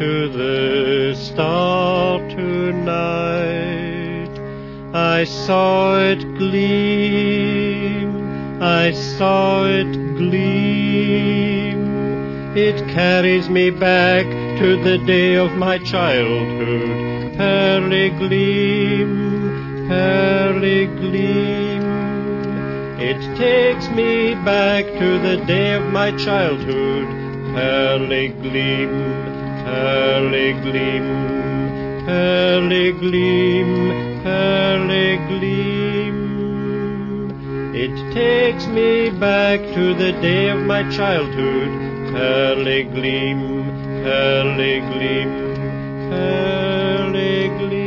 to the star tonight. I saw it gleam, I saw it gleam. It carries me back to the day of my childhood. Pearly gleam, pearly gleam. It takes me back to the day of my childhood. Pearly gleam, pearly gleam, pearly gleam, pearly gleam. It takes me back to the day of my childhood. Pearly gleam, pearly gleam, pearly gleam.